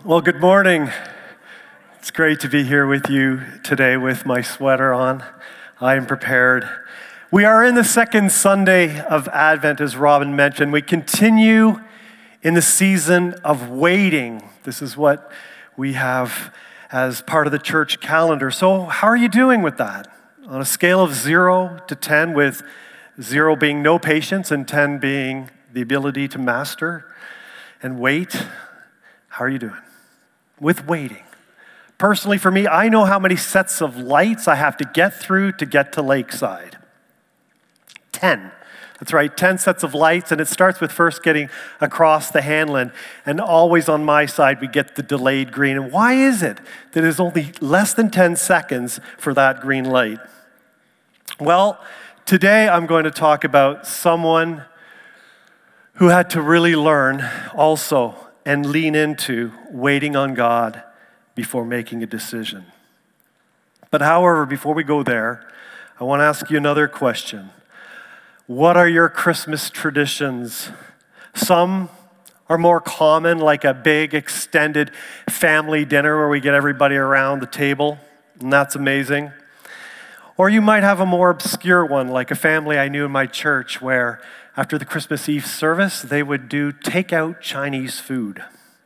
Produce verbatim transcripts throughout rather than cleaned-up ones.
Well, good morning. It's great to be here with you today with my sweater on. I am prepared. We are in the second Sunday of Advent, as Robin mentioned. We continue in the season of waiting. This is what we have as part of the church calendar. So how are you doing with that? On a scale of zero to ten, with zero being no patience and ten being the ability to master and wait, how are you doing with waiting? Personally, for me, I know how many sets of lights I have to get through to get to Lakeside. ten. That's right, ten sets of lights, and it starts with first getting across the Hanlon, and always on my side, we get the delayed green. And why is it that it is only less than ten seconds for that green light? Well, today I'm going to talk about someone who had to really learn also and lean into waiting on God before making a decision. But however, before we go there, I want to ask you another question. What are your Christmas traditions? Some are more common, like a big extended family dinner where we get everybody around the table, and that's amazing. Or you might have a more obscure one, like a family I knew in my church where after the Christmas Eve service, they would do takeout Chinese food.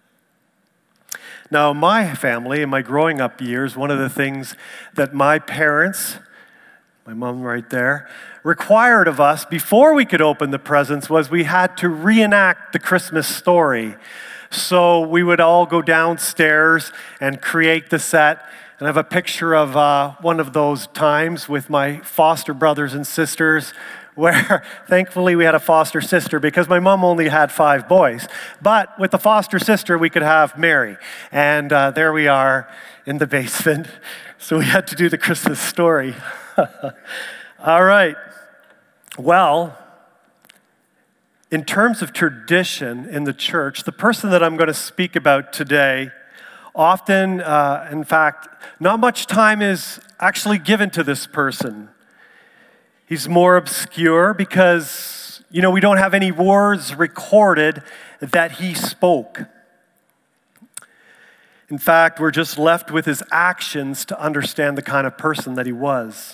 Now, my family, in my growing up years, one of the things that my parents, my mom right there, required of us before we could open the presents was we had to reenact the Christmas story. So we would all go downstairs and create the set. And I have a picture of uh, one of those times with my foster brothers and sisters where thankfully we had a foster sister because my mom only had five boys. But with the foster sister, we could have Mary. And uh, there we are in the basement. So we had to do the Christmas story. All right. Well, in terms of tradition in the church, the person that I'm going to speak about today, often, uh, in fact, not much time is actually given to this person. He's more obscure because, you know, we don't have any words recorded that he spoke. In fact, we're just left with his actions to understand the kind of person that he was.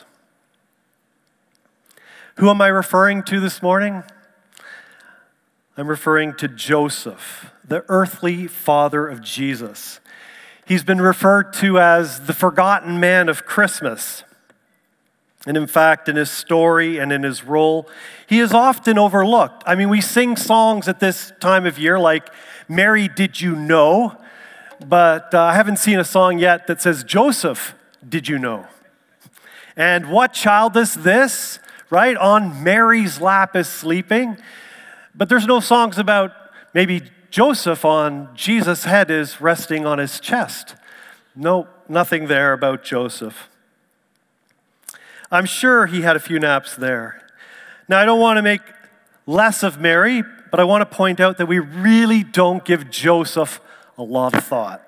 Who am I referring to this morning? I'm referring to Joseph, the earthly father of Jesus. He's been referred to as the forgotten man of Christmas. And in fact, in his story and in his role, he is often overlooked. I mean, we sing songs at this time of year like, Mary, did you know? But uh, I haven't seen a song yet that says, Joseph, did you know? And what child is this? Right? On Mary's lap is sleeping. But there's no songs about maybe Joseph on Jesus' head is resting on his chest. No, nothing there about Joseph. I'm sure he had a few naps there. Now, I don't want to make less of Mary, but I want to point out that we really don't give Joseph a lot of thought.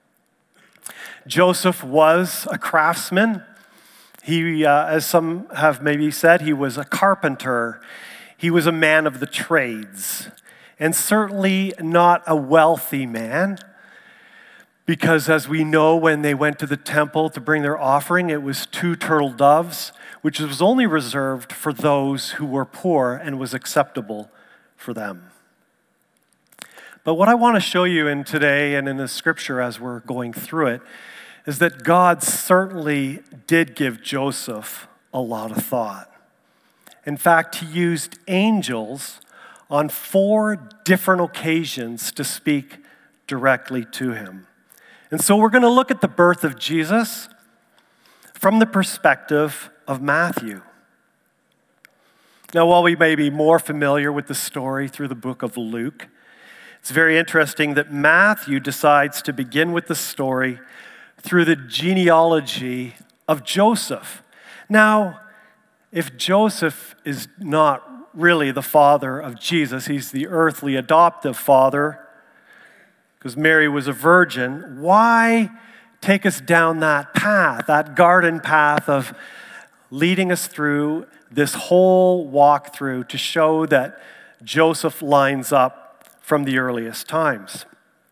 Joseph was a craftsman. He, uh, as some have maybe said, he was a carpenter. He was a man of the trades, and certainly not a wealthy man. Because as we know, when they went to the temple to bring their offering, it was two turtle doves, which was only reserved for those who were poor and was acceptable for them. But what I want to show you in today and in the scripture as we're going through it is that God certainly did give Joseph a lot of thought. In fact, he used angels on four different occasions to speak directly to him. And so we're going to look at the birth of Jesus from the perspective of Matthew. Now, while we may be more familiar with the story through the book of Luke, it's very interesting that Matthew decides to begin with the story through the genealogy of Joseph. Now, if Joseph is not really the father of Jesus, he's the earthly adoptive father, because Mary was a virgin, why take us down that path, that garden path of leading us through this whole walkthrough to show that Joseph lines up from the earliest times?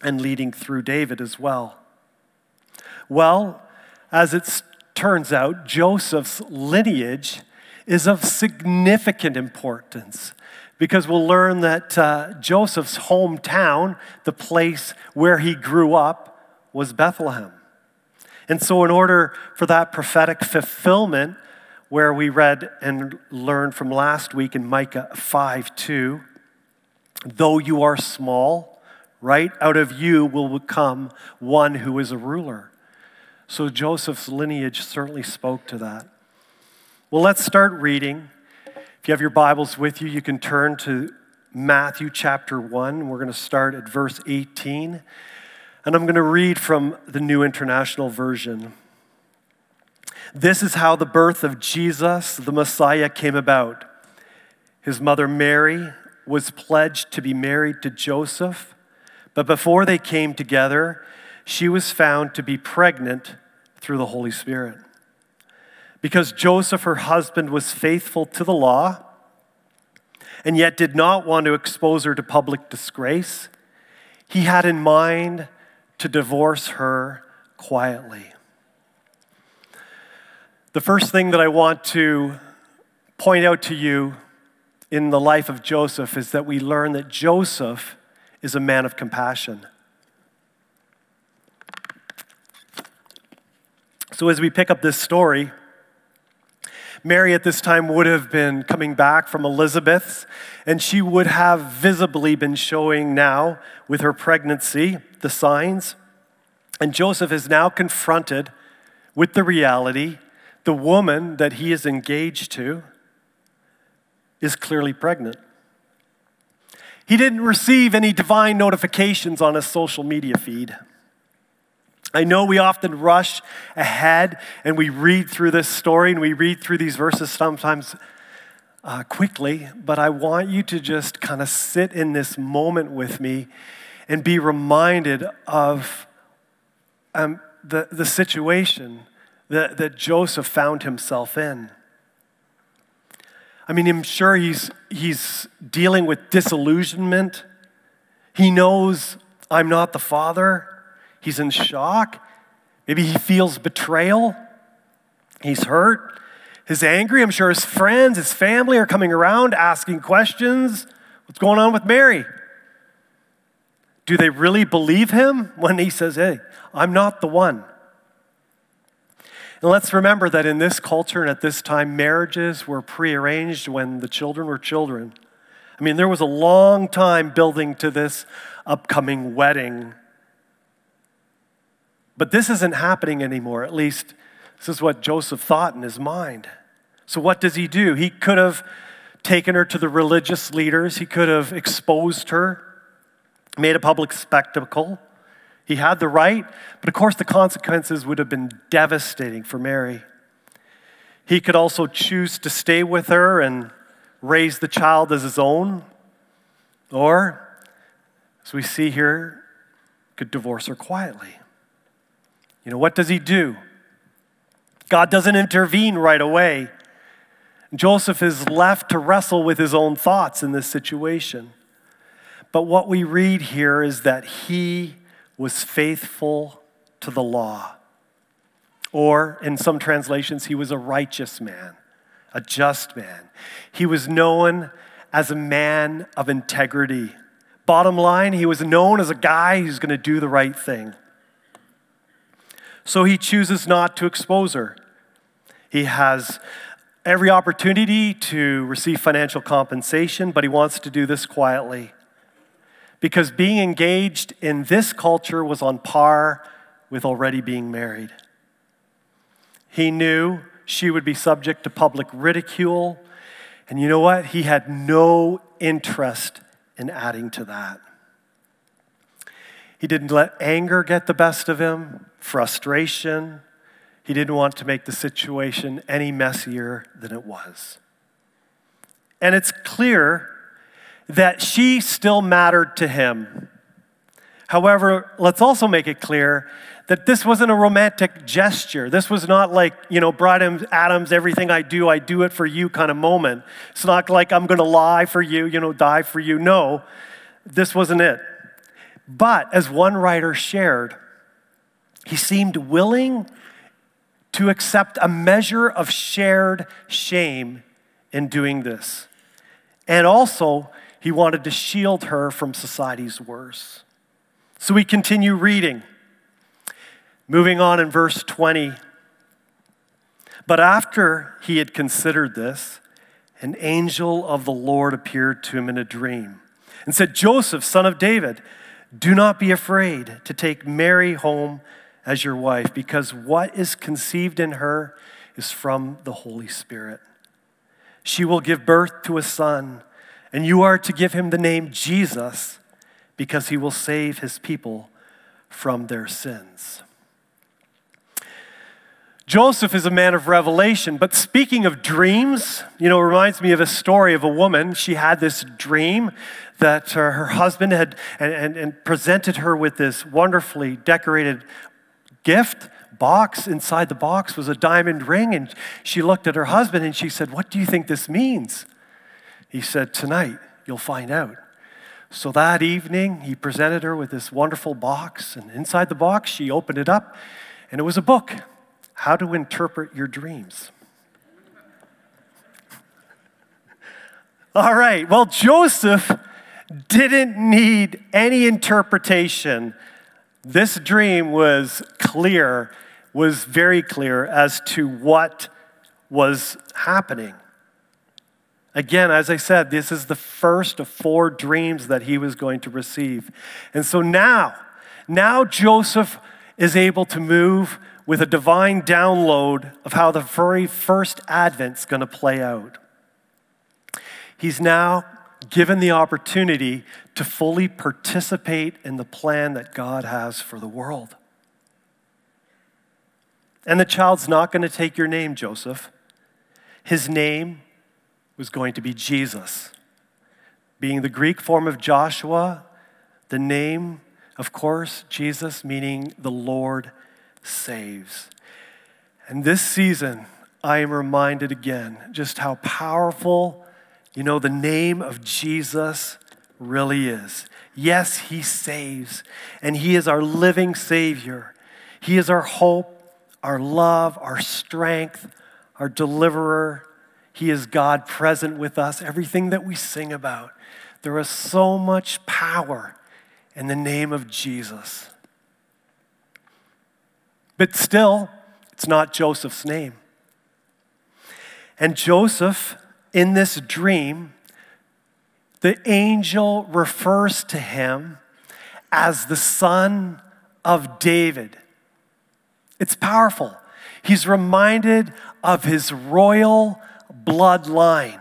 and leading through David as well. Well, as it turns out, Joseph's lineage is of significant importance, because we'll learn that uh, Joseph's hometown, the place where he grew up, was Bethlehem. And so in order for that prophetic fulfillment, where we read and learned from last week in Micah five two, though you are small, right, out of you will come one who is a ruler. So Joseph's lineage certainly spoke to that. Well, let's start reading. If you have your Bibles with you, you can turn to Matthew chapter one. We're going to start at verse eighteen. And I'm going to read from the New International Version. This is how the birth of Jesus, the Messiah, came about. His mother Mary was pledged to be married to Joseph, but before they came together, she was found to be pregnant through the Holy Spirit. Because Joseph, her husband, was faithful to the law and yet did not want to expose her to public disgrace, he had in mind to divorce her quietly. The first thing that I want to point out to you in the life of Joseph is that we learn that Joseph is a man of compassion. So as we pick up this story, Mary at this time would have been coming back from Elizabeth's, and she would have visibly been showing now with her pregnancy the signs. And Joseph is now confronted with the reality the woman that he is engaged to is clearly pregnant. He didn't receive any divine notifications on his social media feed. I know we often rush ahead and we read through this story and we read through these verses sometimes uh, quickly, but I want you to just kind of sit in this moment with me and be reminded of um, the, the situation that, that Joseph found himself in. I mean, I'm sure he's, he's dealing with disillusionment. He knows I'm not the father. He's in shock. Maybe he feels betrayal. He's hurt. He's angry. I'm sure his friends, his family are coming around asking questions. What's going on with Mary? Do they really believe him when he says, hey, I'm not the one? And let's remember that in this culture and at this time, marriages were prearranged when the children were children. I mean, there was a long time building to this upcoming wedding. But this isn't happening anymore. At least this is what Joseph thought in his mind. So what does he do? He could have taken her to the religious leaders. He could have exposed her, made a public spectacle. He had the right, but of course the consequences would have been devastating for Mary. He could also choose to stay with her and raise the child as his own, or, as we see here, could divorce her quietly. You know, what does he do? God doesn't intervene right away. Joseph is left to wrestle with his own thoughts in this situation. But what we read here is that he was faithful to the law. Or, in some translations, he was a righteous man, a just man. He was known as a man of integrity. Bottom line, he was known as a guy who's going to do the right thing. So he chooses not to expose her. He has every opportunity to receive financial compensation, but he wants to do this quietly. Because being engaged in this culture was on par with already being married. He knew she would be subject to public ridicule, and you know what? He had no interest in adding to that. He didn't let anger get the best of him, frustration. He didn't want to make the situation any messier than it was. And it's clear that she still mattered to him. However, let's also make it clear that this wasn't a romantic gesture. This was not like, you know, Brad Adams, everything I do, I do it for you kind of moment. It's not like I'm going to lie for you, you know, die for you. No, this wasn't it. But as one writer shared, he seemed willing to accept a measure of shared shame in doing this. And also, he wanted to shield her from society's worst. So we continue reading. Moving on in verse twenty. But after he had considered this, an angel of the Lord appeared to him in a dream and said, Joseph, son of David, do not be afraid to take Mary home as your wife, because what is conceived in her is from the Holy Spirit. She will give birth to a son, and you are to give him the name Jesus, because he will save his people from their sins. Joseph is a man of revelation, but speaking of dreams, you know, it reminds me of a story of a woman. She had this dream that uh, her husband had and, and, and presented her with this wonderfully decorated gift box. Inside the box was a diamond ring, and she looked at her husband and she said, what do you think this means? He said, tonight you'll find out. So that evening, he presented her with this wonderful box, and inside the box, she opened it up, and it was a book. How to interpret your dreams. All right, well, Joseph didn't need any interpretation. This dream was clear, was very clear as to what was happening. Again, as I said, this is the first of four dreams that he was going to receive. And so now, now Joseph is able to move with a divine download of how the very first Advent's going to play out. He's now given the opportunity to fully participate in the plan that God has for the world. And the child's not going to take your name, Joseph. His name was going to be Jesus. Being the Greek form of Joshua, the name, of course, Jesus, meaning the Lord saves. And this season, I am reminded again just how powerful, you know, the name of Jesus really is. Yes, he saves, and he is our living Savior. He is our hope, our love, our strength, our deliverer. He is God present with us, everything that we sing about. There is so much power in the name of Jesus. But still, it's not Joseph's name. And Joseph, in this dream, the angel refers to him as the son of David. It's powerful. He's reminded of his royal bloodline.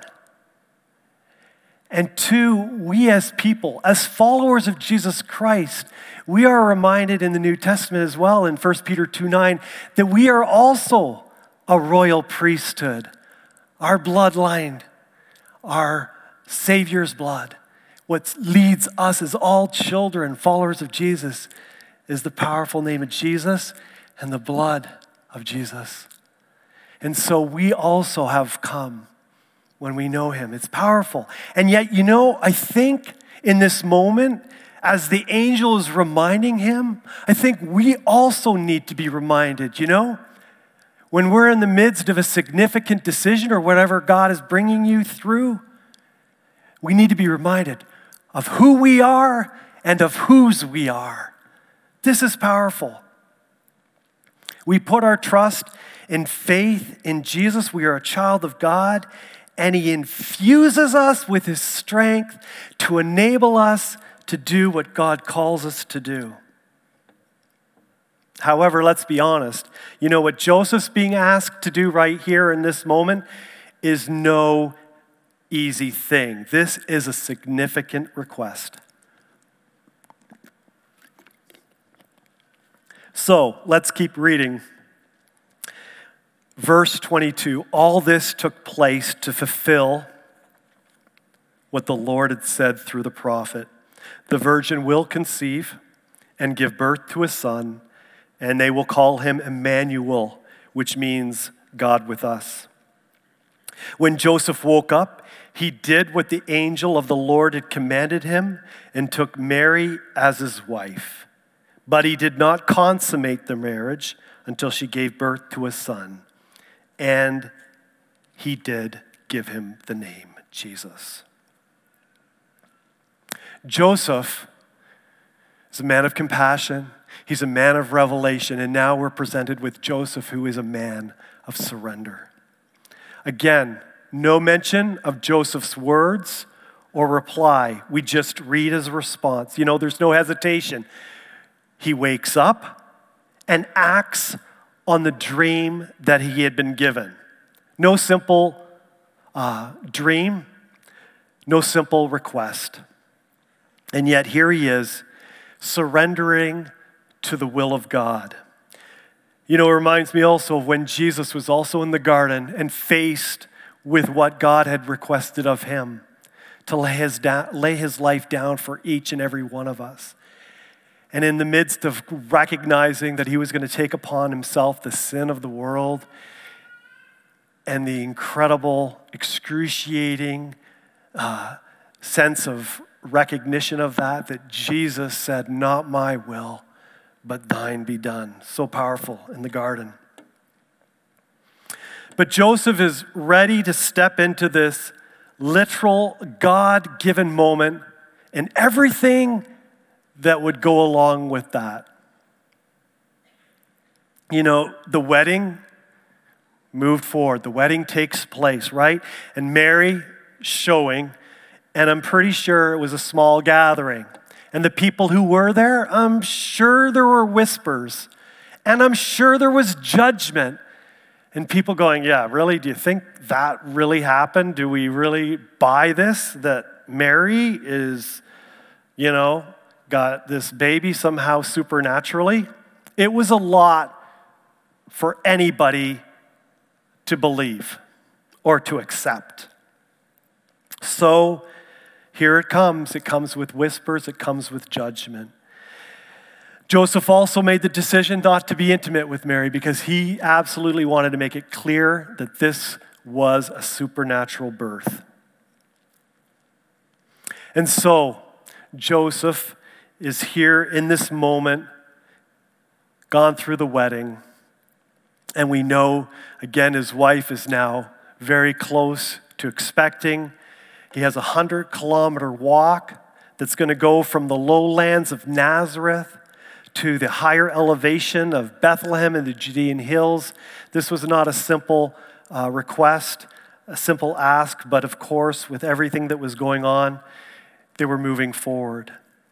And two, we as people, as followers of Jesus Christ, we are reminded in the New Testament as well, in First Peter two nine, that we are also a royal priesthood. Our bloodline, our Savior's blood, what leads us as all children, followers of Jesus, is the powerful name of Jesus and the blood of Jesus. And so we also have come when we know him. It's powerful. And yet, you know, I think in this moment, as the angel is reminding him, I think we also need to be reminded, you know, when we're in the midst of a significant decision or whatever God is bringing you through, we need to be reminded of who we are and of whose we are. This is powerful. We put our trust in faith in Jesus. We are a child of God, and he infuses us with his strength to enable us to do what God calls us to do. However, let's be honest. You know what Joseph's being asked to do right here in this moment is no easy thing. This is a significant request. So let's keep reading. Verse twenty-two, all this took place to fulfill what the Lord had said through the prophet. The virgin will conceive and give birth to a son, and they will call him Emmanuel, which means God with us. When Joseph woke up, he did what the angel of the Lord had commanded him and took Mary as his wife. But he did not consummate the marriage until she gave birth to a son. And he did give him the name Jesus. Joseph is a man of compassion. He's a man of revelation. And now we're presented with Joseph, who is a man of surrender. Again, no mention of Joseph's words or reply. We just read his response. You know, there's no hesitation. He wakes up and acts on the dream that he had been given. No simple uh, dream, no simple request. And yet here he is, surrendering to the will of God. You know, it reminds me also of when Jesus was also in the garden and faced with what God had requested of him, to lay his, da- lay his life down for each and every one of us. And in the midst of recognizing that he was going to take upon himself the sin of the world and the incredible, excruciating uh, sense of recognition of that, that Jesus said, "Not my will, but thine be done." So powerful in the garden. But Joseph is ready to step into this literal God-given moment and everything that would go along with that. You know, the wedding moved forward. The wedding takes place, right? And Mary showing, and I'm pretty sure it was a small gathering. And the people who were there, I'm sure there were whispers. And I'm sure there was judgment. And people going, "Yeah, really? Do you think that really happened? Do we really buy this? That Mary is, you know, got this baby somehow supernaturally?" It was a lot for anybody to believe or to accept. So here it comes. It comes with whispers. It comes with judgment. Joseph also made the decision not to be intimate with Mary because he absolutely wanted to make it clear that this was a supernatural birth. And so Joseph is here in this moment, gone through the wedding, and we know, again, his wife is now very close to expecting. He has a hundred kilometer walk that's going to go from the lowlands of Nazareth to the higher elevation of Bethlehem and the Judean hills. This was not a simple uh, request, a simple ask, but of course, with everything that was going on, they were moving forward.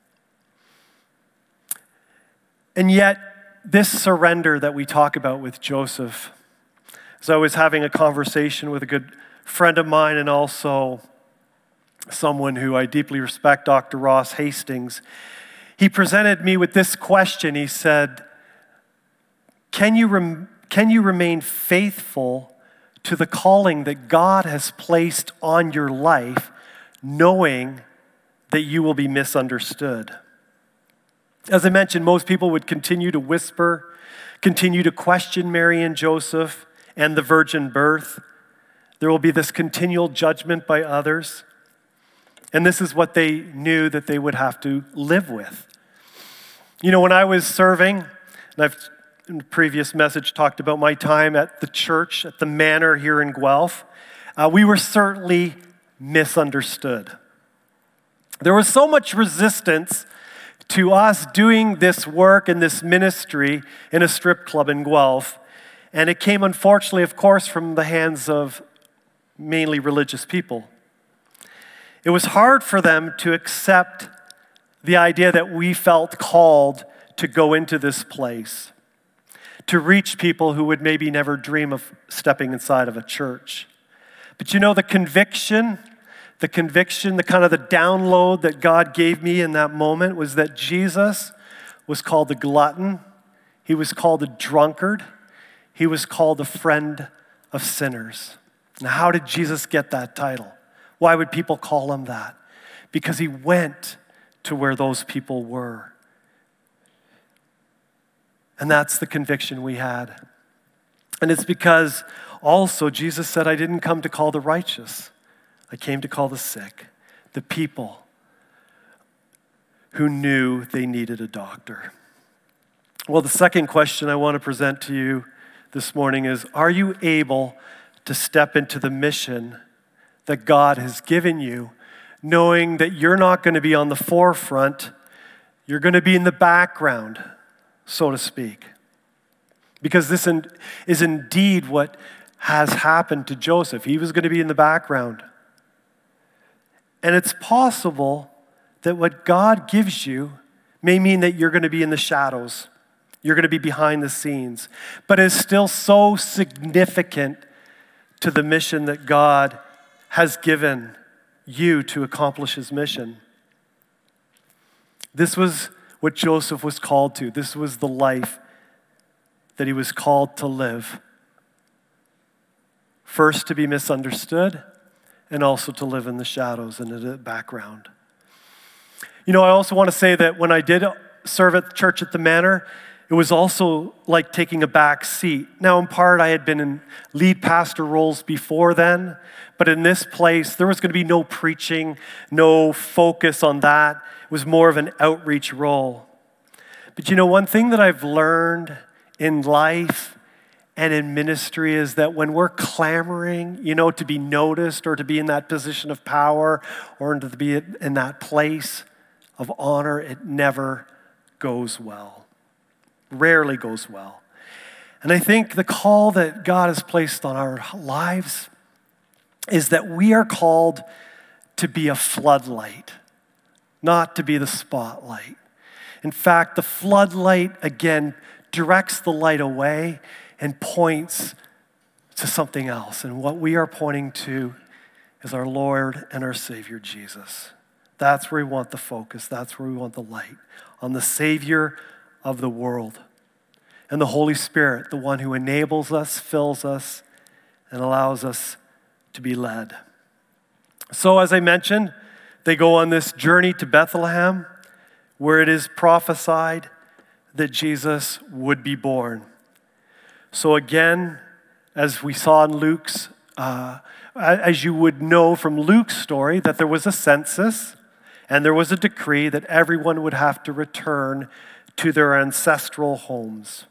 And yet, this surrender that we talk about with Joseph, as I was having a conversation with a good friend of mine and also someone who I deeply respect, Doctor Ross Hastings, he presented me with this question. He said, can you, rem- can you remain faithful to the calling that God has placed on your life, knowing that you will be misunderstood? As I mentioned, most people would continue to whisper, continue to question Mary and Joseph and the virgin birth. There will be this continual judgment by others. And this is what they knew that they would have to live with. You know, when I was serving, and I've in the previous message talked about my time at the church, at the manor here in Guelph, uh, we were certainly misunderstood. There was so much resistance to us doing this work and this ministry in a strip club in Guelph, and it came, unfortunately, of course, from the hands of mainly religious people. It was hard for them to accept the idea that we felt called to go into this place, to reach people who would maybe never dream of stepping inside of a church. But you know, the conviction, the conviction, the kind of the download that God gave me in that moment was that Jesus was called a glutton. He was called a drunkard. He was called a friend of sinners. Now, how did Jesus get that title? Why would people call him that? Because he went to where those people were. And that's the conviction we had. And it's because also Jesus said, I didn't come to call the righteous. I came to call the sick, the people who knew they needed a doctor. Well, the second question I want to present to you this morning is, are you able to step into the mission that God has given you, knowing that you're not going to be on the forefront, you're going to be in the background, so to speak? Because this is indeed what has happened to Joseph. He was going to be in the background. And it's possible that what God gives you may mean that you're going to be in the shadows. You're going to be behind the scenes. But it's still so significant to the mission that God has given you to accomplish his mission. This was what Joseph was called to. This was the life that he was called to live. First, to be misunderstood, and also to live in the shadows and in the background. You know, I also want to say that when I did serve at church at the Manor, it was also like taking a back seat. Now, in part, I had been in lead pastor roles before then, but in this place, there was going to be no preaching, no focus on that. It was more of an outreach role. But you know, one thing that I've learned in life and in ministry is that when we're clamoring, you know, to be noticed or to be in that position of power or to be in that place of honor, it never goes well. Rarely goes well. And I think the call that God has placed on our lives is that we are called to be a floodlight, not to be the spotlight. In fact, the floodlight, again, directs the light away and points to something else. And what we are pointing to is our Lord and our Savior, Jesus. That's where we want the focus. That's where we want the light, on the Savior of the world. And the Holy Spirit, the one who enables us, fills us, and allows us to be led. So as I mentioned, they go on this journey to Bethlehem, where it is prophesied that Jesus would be born. So again, as we saw in Luke's, uh, as you would know from Luke's story, that there was a census and there was a decree that everyone would have to return to their ancestral homes.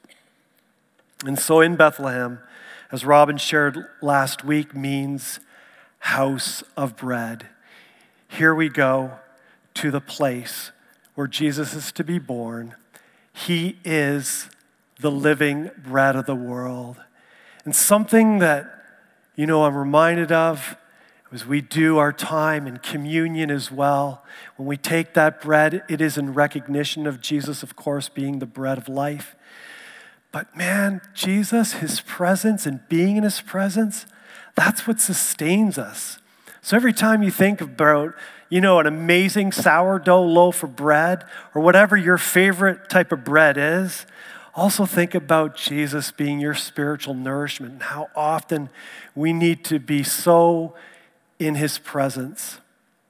And so in Bethlehem, as Robin shared last week, means house of bread. Here we go to the place where Jesus is to be born. He is the living bread of the world. And something that, you know, I'm reminded of as we do our time in communion as well. When we take that bread, it is in recognition of Jesus, of course, being the bread of life. But man, Jesus, his presence and being in his presence, that's what sustains us. So every time you think about, you know, an amazing sourdough loaf of bread or whatever your favorite type of bread is, also think about Jesus being your spiritual nourishment and how often we need to be so in his presence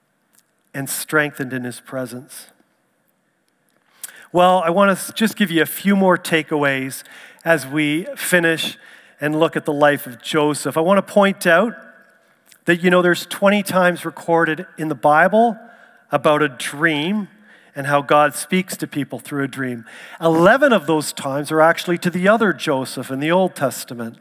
and strengthened in his presence. Well, I want to just give you a few more takeaways as we finish and look at the life of Joseph. I want to point out that, you know, there's twenty times recorded in the Bible about a dream and how God speaks to people through a dream. eleven of those times are actually to the other Joseph in the Old Testament.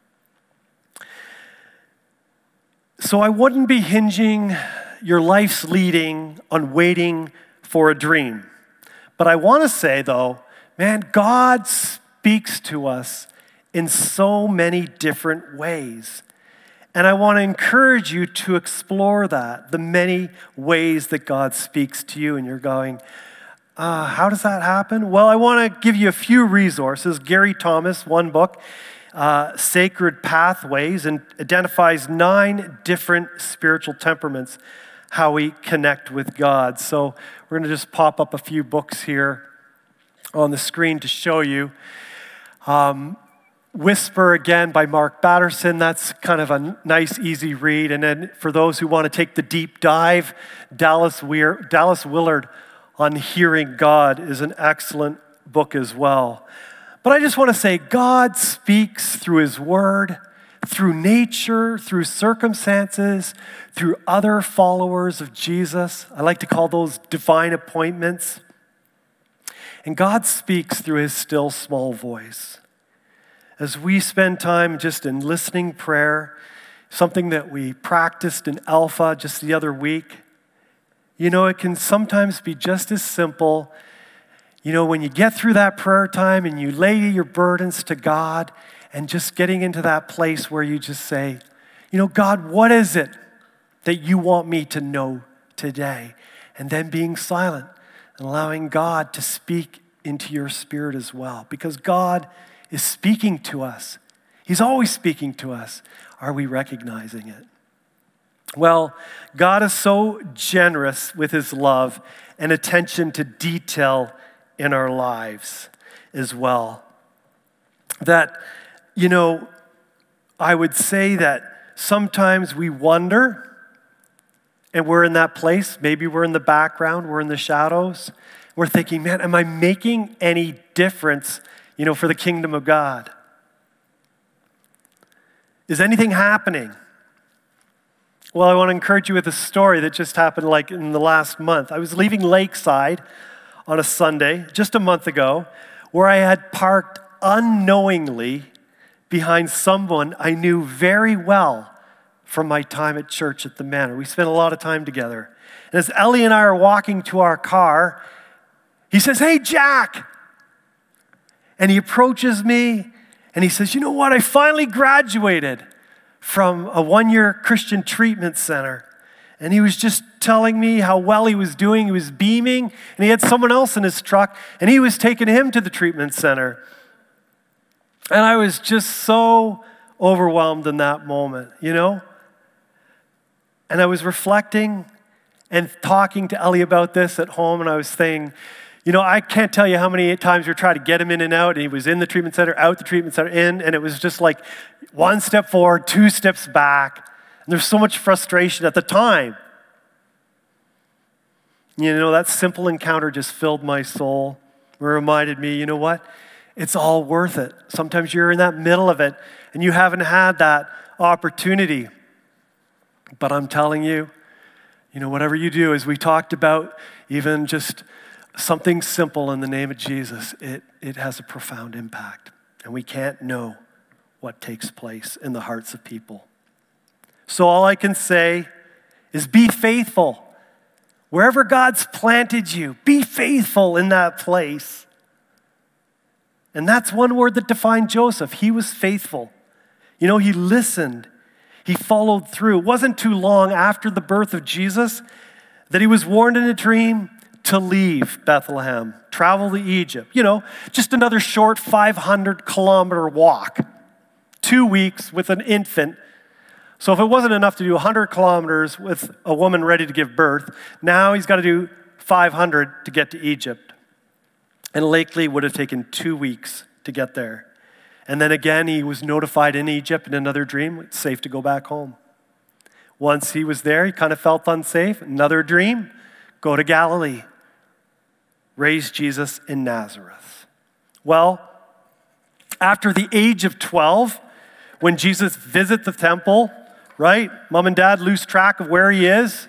So I wouldn't be hinging your life's leading on waiting for a dream. But I want to say, though, man, God speaks to us in so many different ways. And I want to encourage you to explore that, the many ways that God speaks to you. And you're going, uh, how does that happen? Well, I want to give you a few resources. Gary Thomas, one book, uh, Sacred Pathways, and identifies nine different spiritual temperaments, how we connect with God. So we're going to just pop up a few books here on the screen to show you. Um, Whisper, again, by Mark Batterson. That's kind of a nice, easy read. And then for those who want to take the deep dive, Dallas, Weir, Dallas Willard on Hearing God is an excellent book as well. But I just want to say, God speaks through his word, through nature, through circumstances, through other followers of Jesus. I like to call those divine appointments. And God speaks through his still small voice. As we spend time just in listening prayer, something that we practiced in Alpha just the other week, you know, it can sometimes be just as simple. You know, when you get through that prayer time and you lay your burdens to God and just getting into that place where you just say, you know, God, what is it that you want me to know today? And then being silent and allowing God to speak into your spirit as well. Because God is speaking to us. He's always speaking to us. Are we recognizing it? Well, God is so generous with his love and attention to detail in our lives as well. That, you know, I would say that sometimes we wonder, and we're in that place, maybe we're in the background, we're in the shadows, we're thinking, man, am I making any difference, you know, for the kingdom of God? Is anything happening? Well, I want to encourage you with a story that just happened like in the last month. I was leaving Lakeside on a Sunday, just a month ago, where I had parked unknowingly behind someone I knew very well from my time at church at the Manor. We spent a lot of time together. And as Ellie and I are walking to our car, he says, "Hey, Jack." And he approaches me and he says, "You know what? I finally graduated from a one-year Christian treatment center." And he was just telling me how well he was doing. He was beaming, and he had someone else in his truck, and he was taking him to the treatment center. And I was just so overwhelmed in that moment, you know? And I was reflecting and talking to Ellie about this at home, and I was saying, you know, I can't tell you how many times we tried to get him in and out, and he was in the treatment center, out the treatment center, in, and it was just like one step forward, two steps back. And there's so much frustration at the time. You know, that simple encounter just filled my soul. It reminded me, you know what? It's all worth it. Sometimes you're in that middle of it, and you haven't had that opportunity. But I'm telling you, you know, whatever you do, as we talked about, even just something simple in the name of Jesus, it, it has a profound impact. And we can't know what takes place in the hearts of people. So all I can say is be faithful. Wherever God's planted you, be faithful in that place. And that's one word that defined Joseph. He was faithful. You know, he listened. He followed through. It wasn't too long after the birth of Jesus that he was warned in a dream to leave Bethlehem, travel to Egypt. You know, just another short five hundred kilometer walk. Two weeks with an infant. So if it wasn't enough to do one hundred kilometers with a woman ready to give birth, now he's got to do five hundred to get to Egypt. And likely would have taken two weeks to get there. And then again, he was notified in Egypt in another dream, it's safe to go back home. Once he was there, he kind of felt unsafe. Another dream, go to Galilee. Raise Jesus in Nazareth. Well, after the age of twelve, when Jesus visits the temple, right? Mom and dad lose track of where he is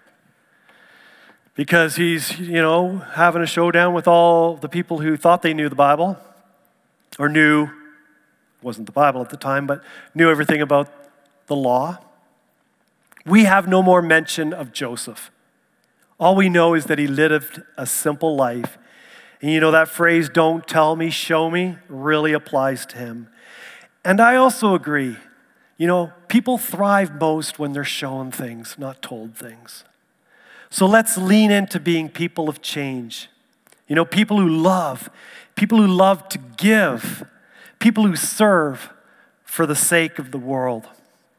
because he's, you know, having a showdown with all the people who thought they knew the Bible or knew, wasn't the Bible at the time, but knew everything about the law. We have no more mention of Joseph. All we know is that he lived a simple life. And you know that phrase, don't tell me, show me, really applies to him. And I also agree. You know, people thrive most when they're shown things, not told things. So let's lean into being people of change. You know, people who love, people who love to give, people who serve for the sake of the world.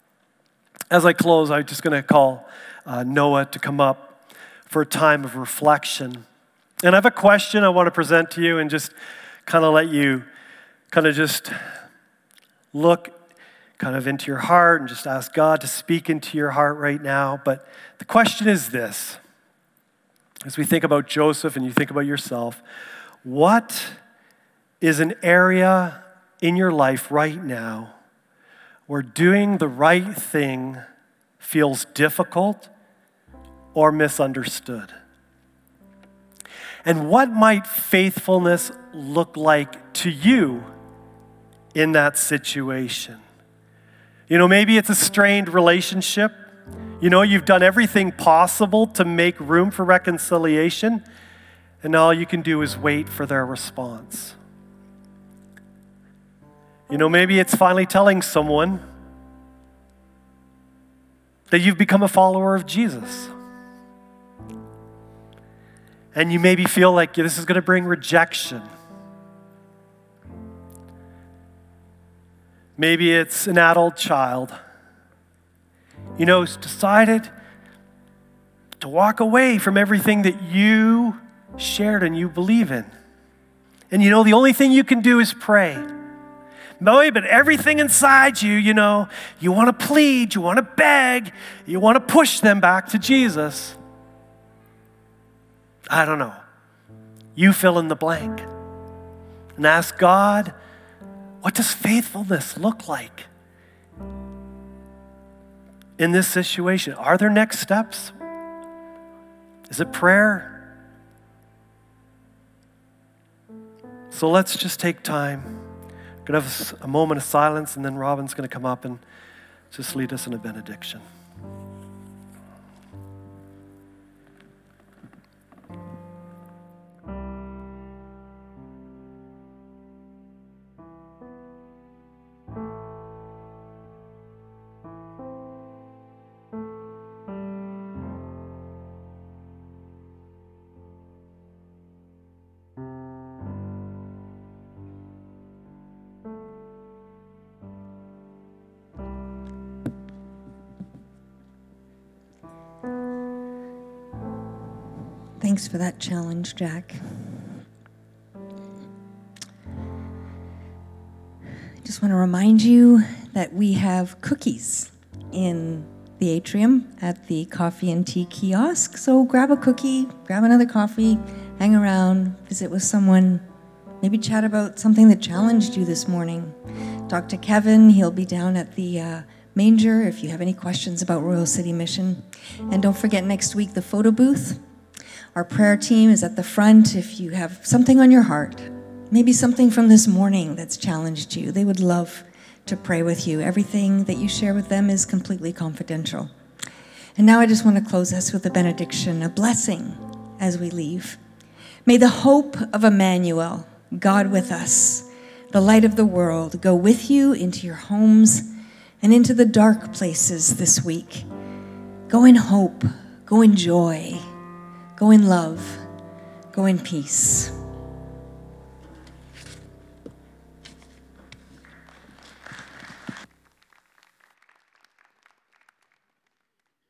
As I close, I'm just going to call uh, Noah to come up for a time of reflection. And I have a question I want to present to you and just kind of let you kind of just look kind of into your heart and just ask God to speak into your heart right now. But the question is this. As we think about Joseph and you think about yourself, what is an area in your life right now where doing the right thing feels difficult or misunderstood? And what might faithfulness look like to you in that situation? You know, maybe it's a strained relationship. You know, you've done everything possible to make room for reconciliation, and all you can do is wait for their response. You know, maybe it's finally telling someone that you've become a follower of Jesus. And you maybe feel like this is going to bring rejection. Maybe it's an adult child, you know, who's decided to walk away from everything that you shared and you believe in. And you know, the only thing you can do is pray. No, but everything inside you, you know, you want to plead, you want to beg, you want to push them back to Jesus. I don't know. You fill in the blank and ask God, what does faithfulness look like in this situation? Are there next steps? Is it prayer? So let's just take time. We're going to have a moment of silence, and then Robin's going to come up and just lead us in a benediction. Thanks for that challenge, Jack. I just want to remind you that we have cookies in the atrium at the coffee and tea kiosk. So grab a cookie, grab another coffee, hang around, visit with someone, maybe chat about something that challenged you this morning. Talk to Kevin. He'll be down at the uh, manger if you have any questions about Royal City Mission. And don't forget, next week, the photo booth. Our prayer team is at the front if you have something on your heart, maybe something from this morning that's challenged you. They would love to pray with you. Everything that you share with them is completely confidential. And now I just want to close us with a benediction, a blessing as we leave. May the hope of Emmanuel, God with us, the light of the world, go with you into your homes and into the dark places this week. Go in hope, go in joy. Go in love, go in peace.